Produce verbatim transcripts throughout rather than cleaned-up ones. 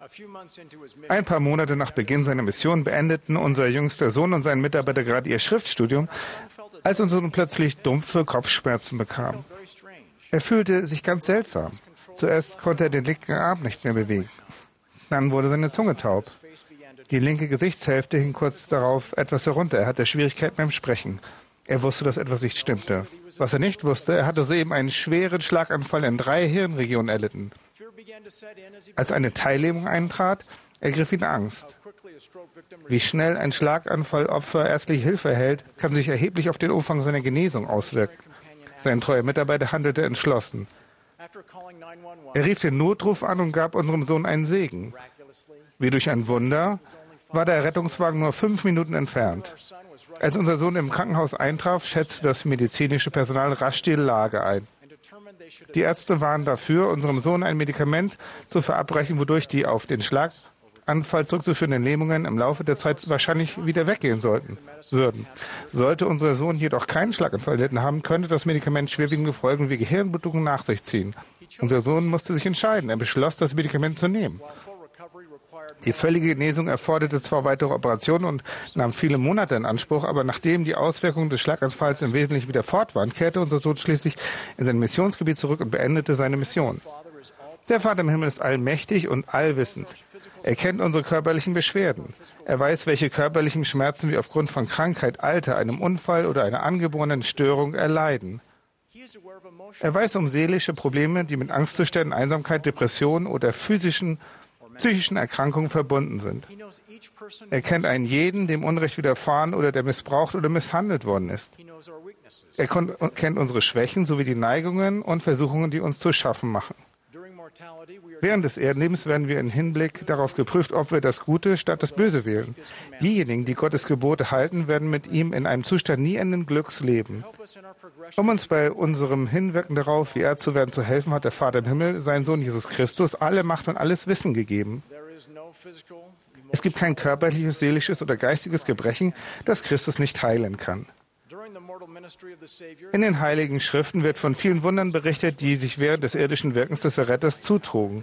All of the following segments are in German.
Ein paar Monate nach Beginn seiner Mission beendeten unser jüngster Sohn und sein Mitarbeiter gerade ihr Schriftstudium, als unser Sohn plötzlich dumpfe Kopfschmerzen bekam. Er fühlte sich ganz seltsam. Zuerst konnte er den linken Arm nicht mehr bewegen. Dann wurde seine Zunge taub. Die linke Gesichtshälfte hing kurz darauf etwas herunter. Er hatte Schwierigkeiten beim Sprechen. Er wusste, dass etwas nicht stimmte. Was er nicht wusste, er hatte soeben einen schweren Schlaganfall in drei Hirnregionen erlitten. Als eine Teillähmung eintrat, ergriff ihn Angst. Wie schnell ein Schlaganfallopfer ärztliche Hilfe erhält, kann sich erheblich auf den Umfang seiner Genesung auswirken. Sein treuer Mitarbeiter handelte entschlossen. Er rief den Notruf an und gab unserem Sohn einen Segen. Wie durch ein Wunder war der Rettungswagen nur fünf Minuten entfernt. Als unser Sohn im Krankenhaus eintraf, schätzte das medizinische Personal rasch die Lage ein. Die Ärzte waren dafür, unserem Sohn ein Medikament zu verabreichen, wodurch die auf den Schlaganfall zurückzuführenden Lähmungen im Laufe der Zeit wahrscheinlich wieder weggehen sollten, würden. Sollte unser Sohn jedoch keinen Schlaganfall erlitten haben, könnte das Medikament schwerwiegende Folgen wie Gehirnblutungen nach sich ziehen. Unser Sohn musste sich entscheiden. Er beschloss, das Medikament zu nehmen. Die völlige Genesung erforderte zwar weitere Operationen und nahm viele Monate in Anspruch, aber nachdem die Auswirkungen des Schlaganfalls im Wesentlichen wieder fort waren, kehrte unser Sohn schließlich in sein Missionsgebiet zurück und beendete seine Mission. Der Vater im Himmel ist allmächtig und allwissend. Er kennt unsere körperlichen Beschwerden. Er weiß, welche körperlichen Schmerzen wir aufgrund von Krankheit, Alter, einem Unfall oder einer angeborenen Störung erleiden. Er weiß um seelische Probleme, die mit Angstzuständen, Einsamkeit, Depressionen oder physischen psychischen Erkrankungen verbunden sind. Er kennt einen jeden, dem Unrecht widerfahren oder der missbraucht oder misshandelt worden ist. Er kennt unsere Schwächen sowie die Neigungen und Versuchungen, die uns zu schaffen machen. Während des Erdenlebens werden wir im Hinblick darauf geprüft, ob wir das Gute statt das Böse wählen. Diejenigen, die Gottes Gebote halten, werden mit ihm in einem Zustand nie enden Glücks leben. Um uns bei unserem Hinwirken darauf, wie er zu werden, zu helfen, hat der Vater im Himmel, sein Sohn Jesus Christus, alle Macht und alles Wissen gegeben. Es gibt kein körperliches, seelisches oder geistiges Gebrechen, das Christus nicht heilen kann. In den Heiligen Schriften wird von vielen Wundern berichtet, die sich während des irdischen Wirkens des Erretters zutrugen.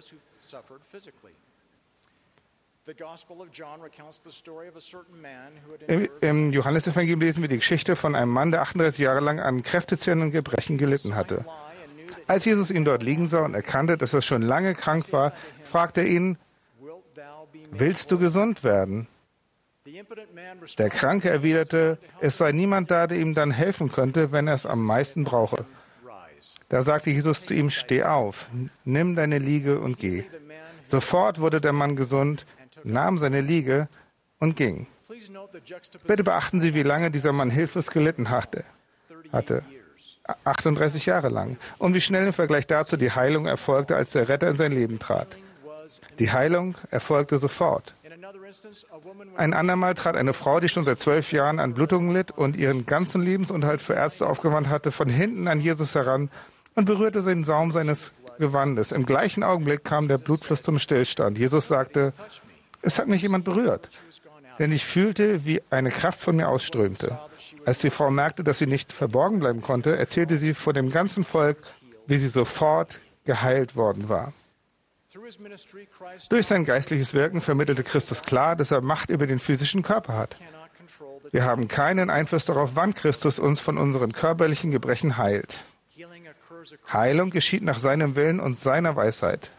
Im, im Johannesevangelium lesen wir die Geschichte von einem Mann, der achtunddreißig Jahre lang an kräftezehrenden Gebrechen gelitten hatte. Als Jesus ihn dort liegen sah und erkannte, dass er schon lange krank war, fragte er ihn: Willst du gesund werden? Der Kranke erwiderte, es sei niemand da, der ihm dann helfen könnte, wenn er es am meisten brauche. Da sagte Jesus zu ihm: Steh auf, nimm deine Liege und geh. Sofort wurde der Mann gesund, nahm seine Liege und ging. Bitte beachten Sie, wie lange dieser Mann hilflos gelitten hatte. hatte. achtunddreißig Jahre lang. Und wie schnell im Vergleich dazu die Heilung erfolgte, als der Retter in sein Leben trat. Die Heilung erfolgte sofort. Ein andermal trat eine Frau, die schon seit zwölf Jahren an Blutungen litt und ihren ganzen Lebensunterhalt für Ärzte aufgewandt hatte, von hinten an Jesus heran und berührte den Saum seines Gewandes. Im gleichen Augenblick kam der Blutfluss zum Stillstand. Jesus sagte: Es hat mich jemand berührt, denn ich fühlte, wie eine Kraft von mir ausströmte. Als die Frau merkte, dass sie nicht verborgen bleiben konnte, erzählte sie vor dem ganzen Volk, wie sie sofort geheilt worden war. Durch sein geistliches Wirken vermittelte Christus klar, dass er Macht über den physischen Körper hat. Wir haben keinen Einfluss darauf, wann Christus uns von unseren körperlichen Gebrechen heilt. Heilung geschieht nach seinem Willen und seiner Weisheit.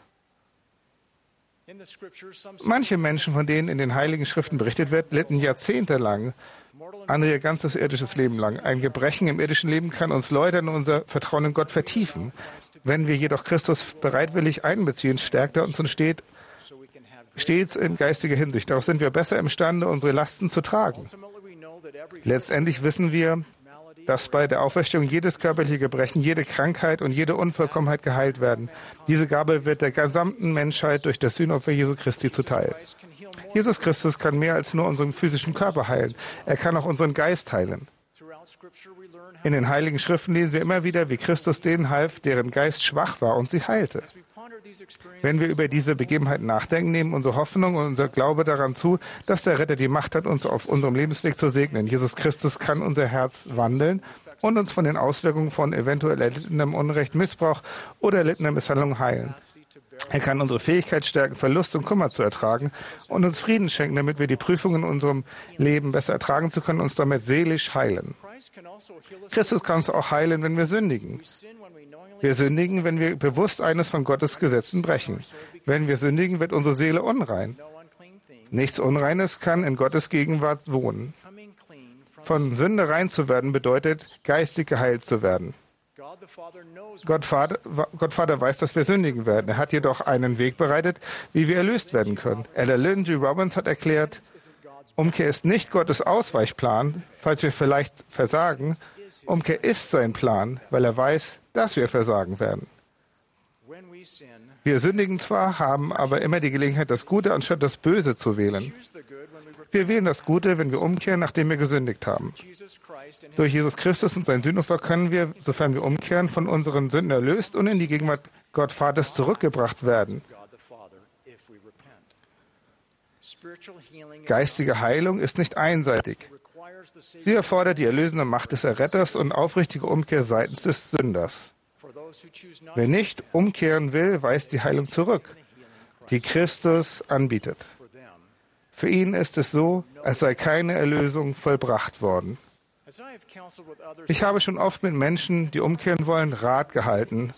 Manche Menschen, von denen in den Heiligen Schriften berichtet wird, litten jahrzehntelang, andere ihr ganzes irdisches Leben lang. Ein Gebrechen im irdischen Leben kann uns läutern und unser Vertrauen in Gott vertiefen. Wenn wir jedoch Christus bereitwillig einbeziehen, stärkt er uns und steht stets in geistiger Hinsicht. Daraus sind wir besser imstande, unsere Lasten zu tragen. Letztendlich wissen wir, dass bei der Auferstehung jedes körperliche Gebrechen, jede Krankheit und jede Unvollkommenheit geheilt werden. Diese Gabe wird der gesamten Menschheit durch das Sühnopfer Jesu Christi zuteil. Jesus Christus kann mehr als nur unseren physischen Körper heilen. Er kann auch unseren Geist heilen. In den Heiligen Schriften lesen wir immer wieder, wie Christus denen half, deren Geist schwach war, und sie heilte. Wenn wir über diese Begebenheit nachdenken, nehmen unsere Hoffnung und unser Glaube daran zu, dass der Retter die Macht hat, uns auf unserem Lebensweg zu segnen. Jesus Christus kann unser Herz wandeln und uns von den Auswirkungen von eventuell erlittenem Unrecht, Missbrauch oder erlittener Misshandlung heilen. Er kann unsere Fähigkeit stärken, Verlust und Kummer zu ertragen und uns Frieden schenken, damit wir die Prüfungen in unserem Leben besser ertragen zu können und uns damit seelisch heilen. Christus kann uns auch heilen, wenn wir sündigen. Wir sündigen, wenn wir bewusst eines von Gottes Gesetzen brechen. Wenn wir sündigen, wird unsere Seele unrein. Nichts Unreines kann in Gottes Gegenwart wohnen. Von Sünde rein zu werden bedeutet, geistig geheilt zu werden. Gott Vater, Gott Vater weiß, dass wir sündigen werden. Er hat jedoch einen Weg bereitet, wie wir erlöst werden können. Elder Lyndon G. Robbins hat erklärt, Umkehr ist nicht Gottes Ausweichplan, falls wir vielleicht versagen. Umkehr ist sein Plan, weil er weiß, dass wir versagen werden. Wir sündigen zwar, haben aber immer die Gelegenheit, das Gute anstatt das Böse zu wählen. Wir wählen das Gute, wenn wir umkehren, nachdem wir gesündigt haben. Durch Jesus Christus und sein Sühnopfer können wir, sofern wir umkehren, von unseren Sünden erlöst und in die Gegenwart Gott Vaters zurückgebracht werden. Geistige Heilung ist nicht einseitig. Sie erfordert die erlösende Macht des Erretters und aufrichtige Umkehr seitens des Sünders. Wer nicht umkehren will, weist die Heilung zurück, die Christus anbietet. Für ihn ist es so, als sei keine Erlösung vollbracht worden. Ich habe schon oft mit Menschen, die umkehren wollen, Rat gehalten.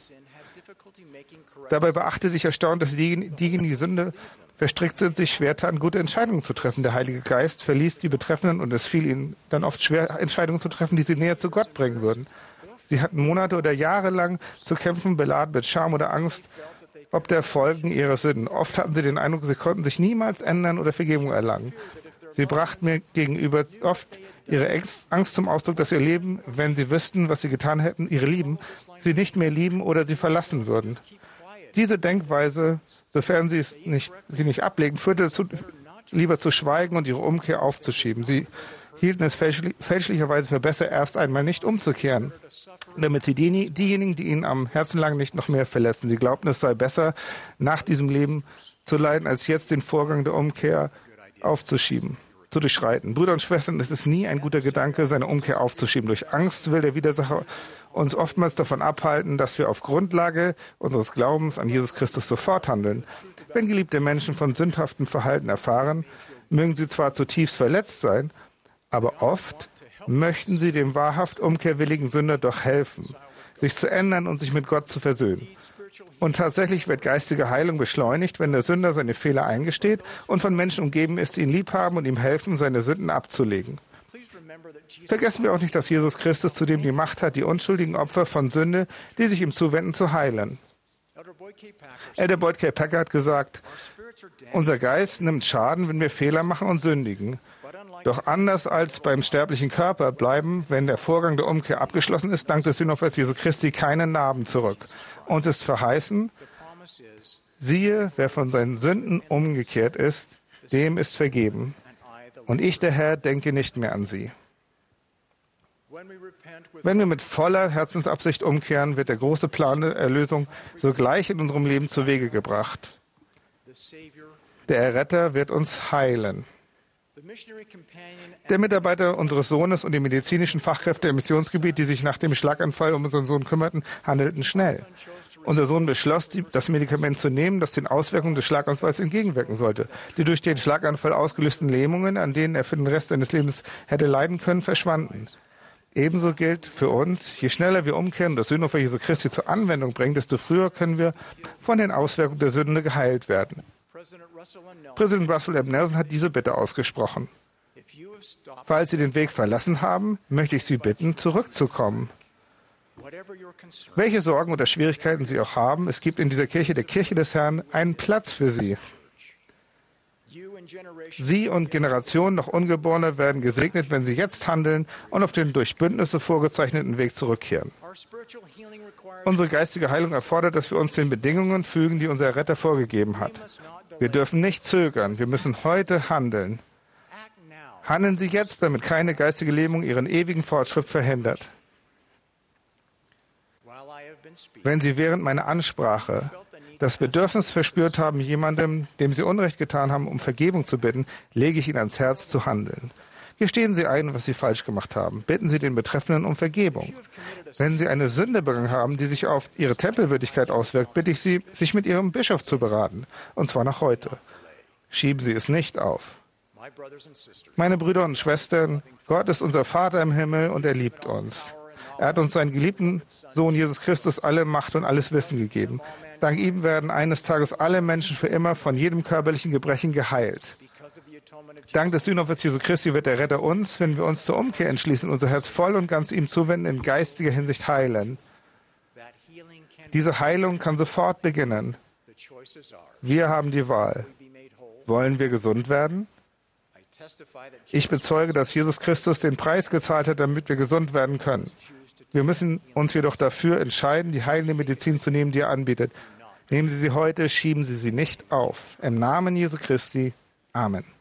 Dabei beachtete ich erstaunt, dass diejenigen, die in die Sünde verstrickt sind, sich schwer taten, gute Entscheidungen zu treffen. Der Heilige Geist verließ die Betreffenden und es fiel ihnen dann oft schwer, Entscheidungen zu treffen, die sie näher zu Gott bringen würden. Sie hatten Monate oder Jahre lang zu kämpfen, beladen mit Scham oder Angst, ob der Folgen ihrer Sünden. Oft hatten sie den Eindruck, sie konnten sich niemals ändern oder Vergebung erlangen. Sie brachten mir gegenüber oft ihre Angst zum Ausdruck, dass ihr Leben, wenn sie wüssten, was sie getan hätten, ihre Lieben, sie nicht mehr lieben oder sie verlassen würden. Diese Denkweise, sofern sie es nicht, sie nicht ablegen, führte dazu, lieber zu schweigen und ihre Umkehr aufzuschieben. Sie hielten es fälschlich, fälschlicherweise für besser, erst einmal nicht umzukehren, damit sie die, diejenigen, die ihnen am Herzen lagen, nicht noch mehr verletzen. Sie glaubten, es sei besser, nach diesem Leben zu leiden, als jetzt den Vorgang der Umkehr aufzuschieben, zu durchschreiten. Brüder und Schwestern, es ist nie ein guter Gedanke, seine Umkehr aufzuschieben. Durch Angst will der Widersacher uns oftmals davon abhalten, dass wir auf Grundlage unseres Glaubens an Jesus Christus sofort handeln. Wenn geliebte Menschen von sündhaftem Verhalten erfahren, mögen sie zwar zutiefst verletzt sein, aber oft möchten sie dem wahrhaft umkehrwilligen Sünder doch helfen, sich zu ändern und sich mit Gott zu versöhnen. Und tatsächlich wird geistige Heilung beschleunigt, wenn der Sünder seine Fehler eingesteht und von Menschen umgeben ist, die ihn lieb haben und ihm helfen, seine Sünden abzulegen. Vergessen wir auch nicht, dass Jesus Christus zudem die Macht hat, die unschuldigen Opfer von Sünde, die sich ihm zuwenden, zu heilen. Elder Boyd K. Packer hat gesagt, unser Geist nimmt Schaden, wenn wir Fehler machen und sündigen. Doch anders als beim sterblichen Körper bleiben, wenn der Vorgang der Umkehr abgeschlossen ist, dank des Sühnopfers Jesu Christi keine Narben zurück. Uns ist verheißen, siehe, wer von seinen Sünden umgekehrt ist, dem ist vergeben. Und ich, der Herr, denke nicht mehr an sie. Wenn wir mit voller Herzensabsicht umkehren, wird der große Plan der Erlösung sogleich in unserem Leben zu Wege gebracht. Der Erretter wird uns heilen. Der Mitarbeiter unseres Sohnes und die medizinischen Fachkräfte im Missionsgebiet, die sich nach dem Schlaganfall um unseren Sohn kümmerten, handelten schnell. Unser Sohn beschloss, das Medikament zu nehmen, das den Auswirkungen des Schlaganfalls entgegenwirken sollte. Die durch den Schlaganfall ausgelösten Lähmungen, an denen er für den Rest seines Lebens hätte leiden können, verschwanden. Ebenso gilt für uns, je schneller wir umkehren und das Sühnopfer Jesu Christi zur Anwendung bringen, desto früher können wir von den Auswirkungen der Sünde geheilt werden. Präsident Russell M. Nelson hat diese Bitte ausgesprochen. Falls Sie den Weg verlassen haben, möchte ich Sie bitten, zurückzukommen. Welche Sorgen oder Schwierigkeiten Sie auch haben, es gibt in dieser Kirche, der Kirche des Herrn, einen Platz für Sie. Sie und Generationen noch Ungeborener werden gesegnet, wenn sie jetzt handeln und auf den durch Bündnisse vorgezeichneten Weg zurückkehren. Unsere geistige Heilung erfordert, dass wir uns den Bedingungen fügen, die unser Retter vorgegeben hat. Wir dürfen nicht zögern, wir müssen heute handeln. Handeln Sie jetzt, damit keine geistige Lähmung Ihren ewigen Fortschritt verhindert. Wenn Sie während meiner Ansprache das Bedürfnis verspürt haben, jemandem, dem Sie Unrecht getan haben, um Vergebung zu bitten, lege ich Ihnen ans Herz zu handeln. Gestehen Sie ein, was Sie falsch gemacht haben. Bitten Sie den Betreffenden um Vergebung. Wenn Sie eine Sünde begangen haben, die sich auf Ihre Tempelwürdigkeit auswirkt, bitte ich Sie, sich mit Ihrem Bischof zu beraten. Und zwar noch heute. Schieben Sie es nicht auf. Meine Brüder und Schwestern, Gott ist unser Vater im Himmel und er liebt uns. Er hat uns seinen geliebten Sohn Jesus Christus alle Macht und alles Wissen gegeben. Dank ihm werden eines Tages alle Menschen für immer von jedem körperlichen Gebrechen geheilt. Dank des Sühnopfers Jesu Christi wird der Retter uns, wenn wir uns zur Umkehr entschließen, unser Herz voll und ganz ihm zuwenden, in geistiger Hinsicht heilen. Diese Heilung kann sofort beginnen. Wir haben die Wahl. Wollen wir gesund werden? Ich bezeuge, dass Jesus Christus den Preis gezahlt hat, damit wir gesund werden können. Wir müssen uns jedoch dafür entscheiden, die heilende Medizin zu nehmen, die er anbietet. Nehmen Sie sie heute, schieben Sie sie nicht auf. Im Namen Jesu Christi. Amen.